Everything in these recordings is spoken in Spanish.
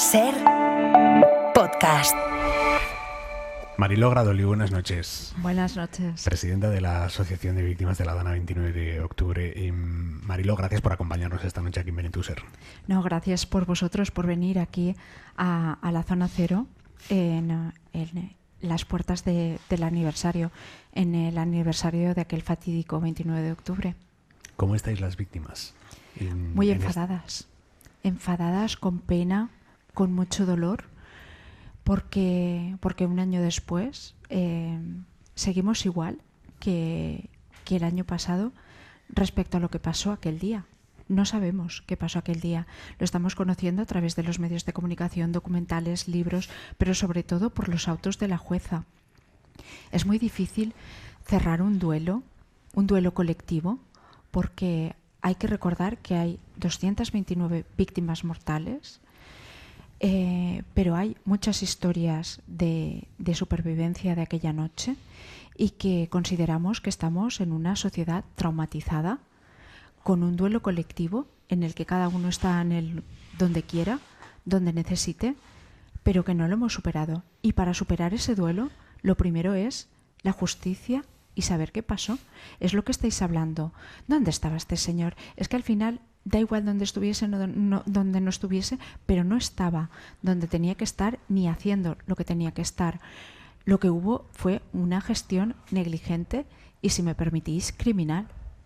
Ser podcast. Mariló Gradoli, buenas noches. Buenas noches. Presidenta de la Asociación de Víctimas de la Dana 29 de octubre. Mariló, gracias por acompañarnos esta noche aquí en Benetúser. No, gracias por vosotros, por venir aquí a la Zona Cero en las puertas del aniversario, en el aniversario de aquel fatídico 29 de octubre. ¿Cómo estáis las víctimas? Muy enfadadas. Enfadadas, con pena, con mucho dolor, porque un año después seguimos igual que el año pasado respecto a lo que pasó aquel día. No sabemos qué pasó aquel día. Lo estamos conociendo a través de los medios de comunicación, documentales, libros, pero sobre todo por los autos de la jueza. Es muy difícil cerrar un duelo colectivo, porque hay que recordar que hay 229 víctimas mortales, pero hay muchas historias de supervivencia de aquella noche y que consideramos que estamos en una sociedad traumatizada, con un duelo colectivo en el que cada uno está donde quiera, donde necesite, pero que no lo hemos superado. Y para superar ese duelo, lo primero es la justicia y saber qué pasó. Es lo que estáis hablando. ¿Dónde estaba este señor? Es que al final da igual donde estuviese, donde no estuviese, pero no estaba donde tenía que estar ni haciendo lo que tenía que estar. Lo que hubo fue una gestión negligente y, si me permitís, criminal.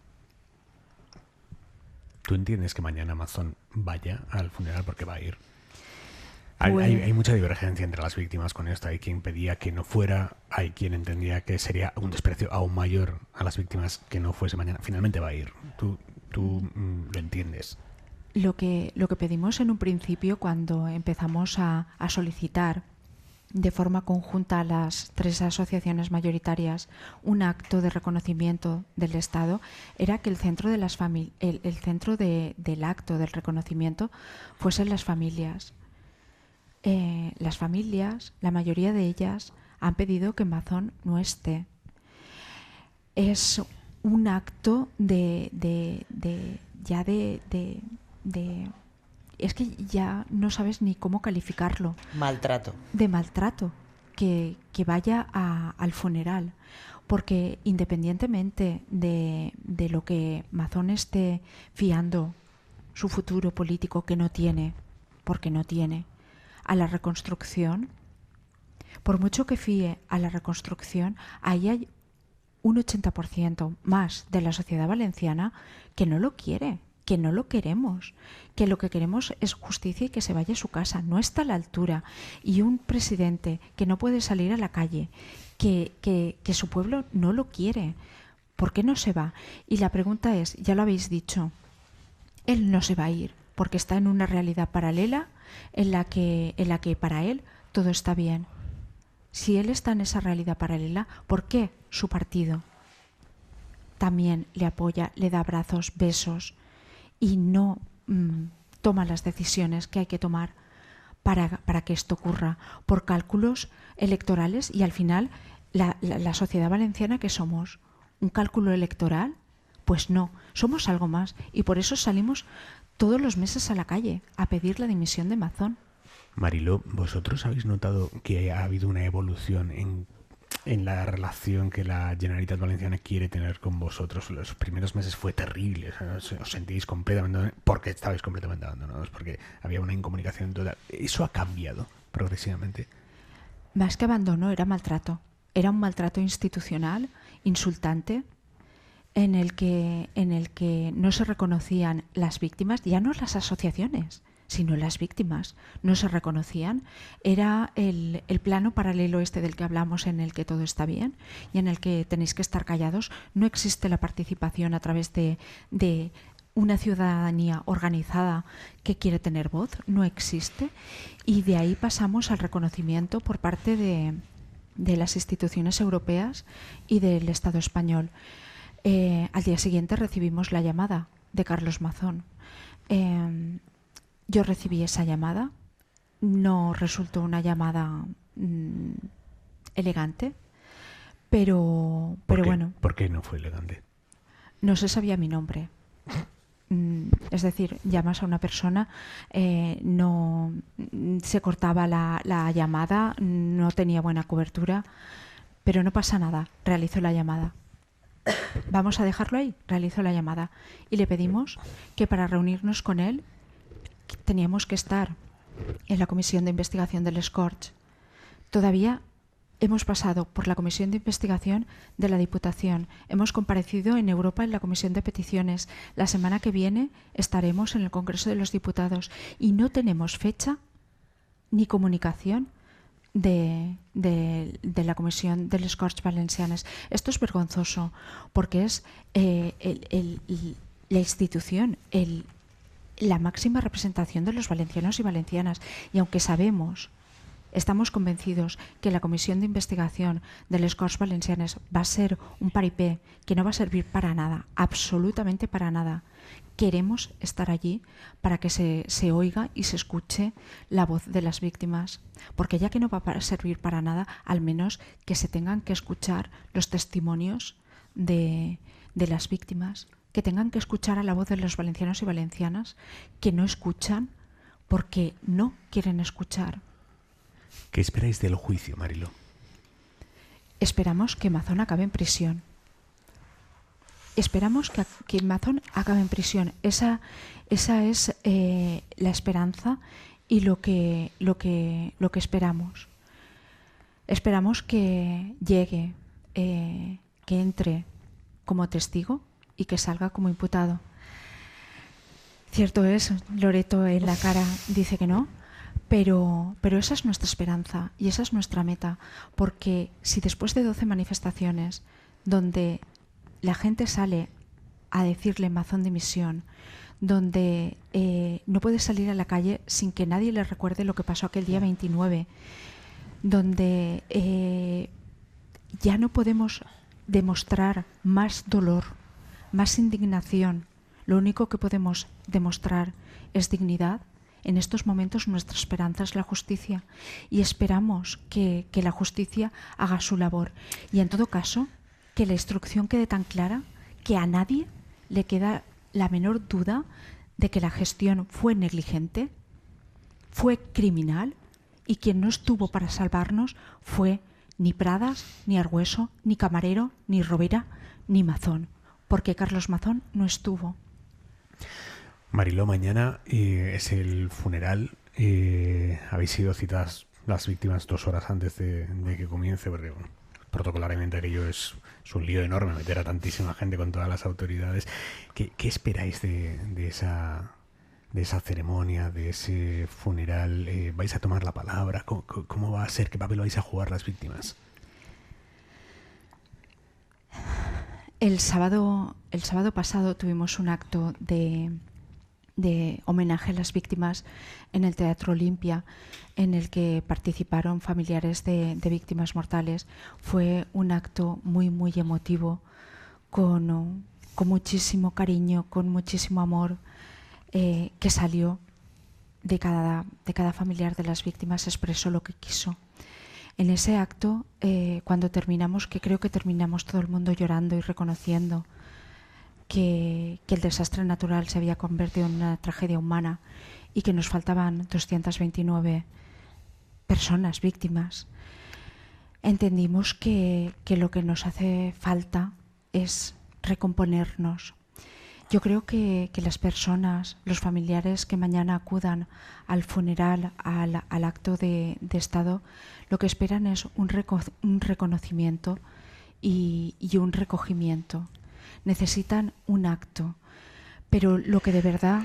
¿Tú entiendes que mañana Mazón vaya al funeral porque va a ir? Pues Hay mucha divergencia entre las víctimas con esto. Hay quien pedía que no fuera, hay quien entendía que sería un desprecio aún mayor a las víctimas que no fuese mañana. Finalmente va a ir. ¿Tú lo entiendes? Lo que pedimos en un principio, cuando empezamos a solicitar de forma conjunta a las tres asociaciones mayoritarias un acto de reconocimiento del Estado, era que el centro de el centro del acto del reconocimiento fuesen las familias. Las familias, la mayoría de ellas, han pedido que Mazón no esté. Es un acto es que ya no sabes ni cómo calificarlo. Maltrato. De maltrato, que vaya al funeral. Porque independientemente de lo que Mazón esté fiando su futuro político, que no tiene, porque no tiene, a la reconstrucción, por mucho que fíe a la reconstrucción, ahí hay un 80% más de la sociedad valenciana que no lo quiere, que no lo queremos, que lo que queremos es justicia y que se vaya a su casa. No está a la altura. Y un presidente que no puede salir a la calle, que su pueblo no lo quiere, ¿por qué no se va? Y la pregunta es, ya lo habéis dicho, él no se va a ir porque está en una realidad paralela en la que para él todo está bien. Si él está en esa realidad paralela, ¿por qué su partido también le apoya, le da abrazos, besos y no toma las decisiones que hay que tomar para que esto ocurra? Por cálculos electorales. Y al final la sociedad valenciana, ¿qué somos? ¿Un cálculo electoral? Pues no, somos algo más, y por eso salimos todos los meses a la calle a pedir la dimisión de Mazón. Mariló, ¿vosotros habéis notado que ha habido una evolución en la relación que la Generalitat Valenciana quiere tener con vosotros? Los primeros meses fue terrible, o sea, os sentís completamente, porque estabais completamente abandonados, porque había una incomunicación total. ¿Eso ha cambiado progresivamente? Más que abandono, era maltrato. Era un maltrato institucional, insultante, en el que no se reconocían las víctimas, ya no las asociaciones, sino las víctimas. No se reconocían. Era el plano paralelo este del que hablamos, en el que todo está bien y en el que tenéis que estar callados. No existe la participación a través de una ciudadanía organizada que quiere tener voz. No existe. Y de ahí pasamos al reconocimiento por parte de las instituciones europeas y del Estado español. Al día siguiente recibimos la llamada de Carlos Mazón. Yo recibí esa llamada. No resultó una llamada elegante, pero bueno. ¿Por qué no fue elegante? No se sabía mi nombre. Es decir, llamas a una persona, no se cortaba la llamada, no tenía buena cobertura, pero no pasa nada, realizó la llamada. Vamos a dejarlo ahí, realizó la llamada. Y le pedimos que para reunirnos con él teníamos que estar en la comisión de investigación del Scorch. Todavía hemos pasado por la comisión de investigación de la Diputación. Hemos comparecido en Europa en la comisión de peticiones. La semana que viene estaremos en el Congreso de los Diputados y no tenemos fecha ni comunicación de la comisión del Scorch Valencianes. Esto es vergonzoso porque es la institución, la máxima representación de los valencianos y valencianas. Y aunque estamos convencidos que la comisión de investigación del Scorch Valencianes va a ser un paripé que no va a servir para nada, absolutamente para nada. Queremos estar allí para que se oiga y se escuche la voz de las víctimas, porque ya que no va a servir para nada, al menos que se tengan que escuchar los testimonios de las víctimas, que tengan que escuchar a la voz de los valencianos y valencianas que no escuchan porque no quieren escuchar. ¿Qué esperáis del juicio, Mariló? Esperamos que Mazón acabe en prisión. Esperamos que Mazón acabe en prisión. Esa es la esperanza y lo que esperamos. Esperamos que llegue, que entre como testigo y que salga como imputado. Cierto es, Loreto en la cara dice que no. Pero esa es nuestra esperanza y esa es nuestra meta, porque si después de 12 manifestaciones donde la gente sale a decirle Mazón dimisión, donde no puede salir a la calle sin que nadie le recuerde lo que pasó aquel día 29, donde ya no podemos demostrar más dolor, más indignación, lo único que podemos demostrar es dignidad. En estos momentos nuestra esperanza es la justicia y esperamos que la justicia haga su labor y en todo caso que la instrucción quede tan clara que a nadie le queda la menor duda de que la gestión fue negligente, fue criminal y quien no estuvo para salvarnos fue ni Pradas, ni Argüeso, ni Camarero, ni Rovira, ni Mazón, porque Carlos Mazón no estuvo. Mariló, mañana es el funeral. Habéis sido citadas las víctimas 2 horas antes de que comience, porque bueno, protocolarmente aquello es un lío enorme meter a tantísima gente con todas las autoridades. ¿Qué esperáis de esa ceremonia, de ese funeral? ¿Vais a tomar la palabra? ¿Cómo va a ser? ¿Qué papel vais a jugar las víctimas? El sábado pasado tuvimos un acto de homenaje a las víctimas en el Teatro Olimpia, en el que participaron familiares de víctimas mortales. Fue un acto muy, muy emotivo, con muchísimo cariño, con muchísimo amor, que salió de cada familiar de las víctimas, expresó lo que quiso. En ese acto, cuando terminamos, que creo que terminamos todo el mundo llorando y reconociendo que el desastre natural se había convertido en una tragedia humana y que nos faltaban 229 personas víctimas, entendimos que lo que nos hace falta es recomponernos. Yo creo que las personas, los familiares que mañana acudan al funeral, al acto de Estado, lo que esperan es un reconocimiento y un recogimiento. Necesitan un acto, pero lo que de verdad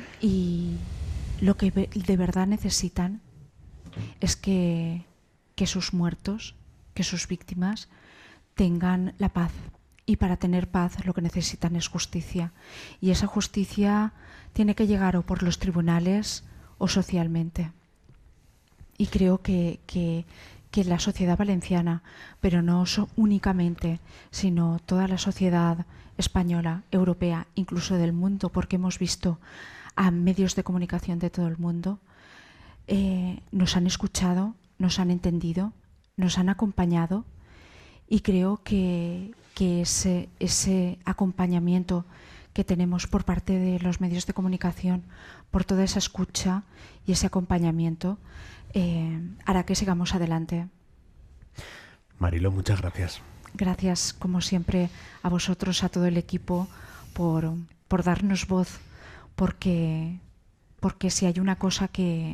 necesitan es que sus muertos, que sus víctimas tengan la paz. Y para tener paz lo que necesitan es justicia. Y esa justicia tiene que llegar o por los tribunales o socialmente. Y creo que la sociedad valenciana, pero no únicamente, sino toda la sociedad española, europea, incluso del mundo, porque hemos visto a medios de comunicación de todo el mundo, nos han escuchado, nos han entendido, nos han acompañado y creo que ese acompañamiento que tenemos por parte de los medios de comunicación, por toda esa escucha y ese acompañamiento, hará que sigamos adelante. Marilo, muchas gracias. Gracias, como siempre, a vosotros, a todo el equipo, por darnos voz, porque si hay una cosa que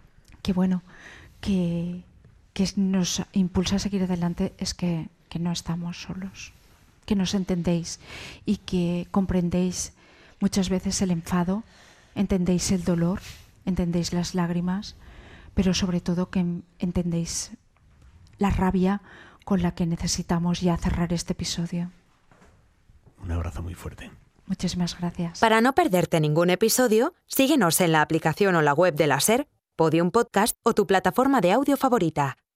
nos impulsa a seguir adelante es que no estamos solos, que nos entendéis y que comprendéis muchas veces el enfado, entendéis el dolor, entendéis las lágrimas, pero sobre todo que entendéis la rabia con la que necesitamos ya cerrar este episodio. Un abrazo muy fuerte. Muchísimas gracias. Para no perderte ningún episodio, síguenos en la aplicación o la web de la SER, Podium Podcast o tu plataforma de audio favorita.